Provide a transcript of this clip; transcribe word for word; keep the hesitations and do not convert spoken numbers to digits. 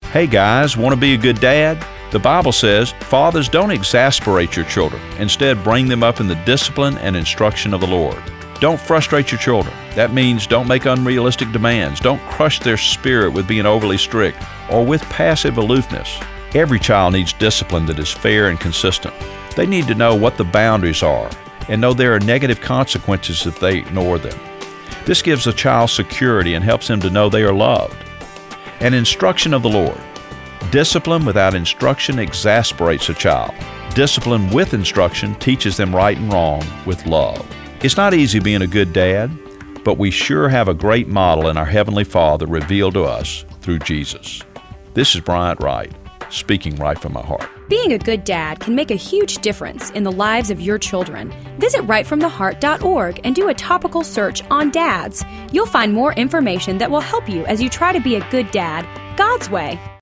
Hey guys, want to be a good dad? The Bible says, fathers, don't exasperate your children. Instead, bring them up in the discipline and instruction of the Lord. Don't frustrate your children. That means don't make unrealistic demands. Don't crush their spirit with being overly strict or with passive aloofness. Every child needs discipline that is fair and consistent. They need to know what the boundaries are and know there are negative consequences if they ignore them. This gives a child security and helps them to know they are loved. An instruction of the Lord. Discipline without instruction exasperates a child. Discipline with instruction teaches them right and wrong with love. It's not easy being a good dad, but we sure have a great model in our Heavenly Father revealed to us through Jesus. This is Bryant Wright, speaking right from my heart. Being a good dad can make a huge difference in the lives of your children. Visit right from the heart dot org and do a topical search on dads. You'll find more information that will help you as you try to be a good dad God's way.